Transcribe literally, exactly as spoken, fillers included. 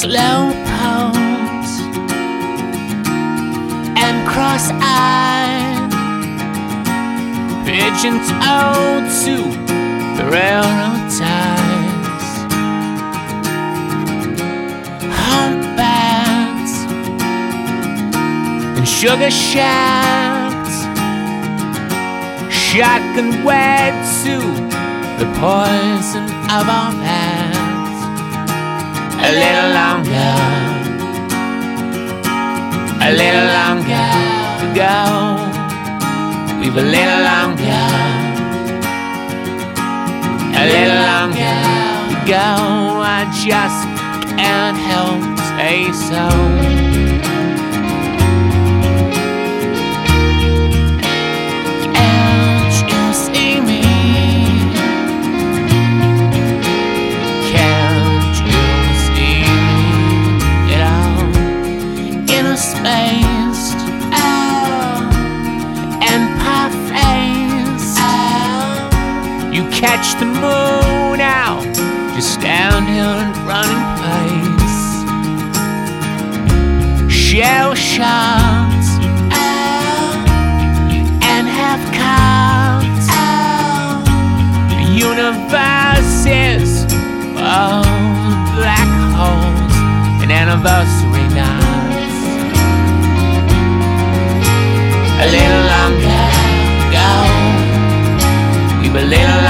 slow pose and cross-eyed, pigeon-toed to the railroad ties, humpbacks and sugar shacks, shotgun wed to the poison of our past. A little longer, a little longer to go. We've a little longer, a little longer to go. I just can't help say so. Spaced oh, and pie-faced oh. You catch the moon out, just stand here and run in place. Shell shocked oh, and half-cocked oh. The universe is oh, black holes and anniversary nights. A little longer, go. We've a little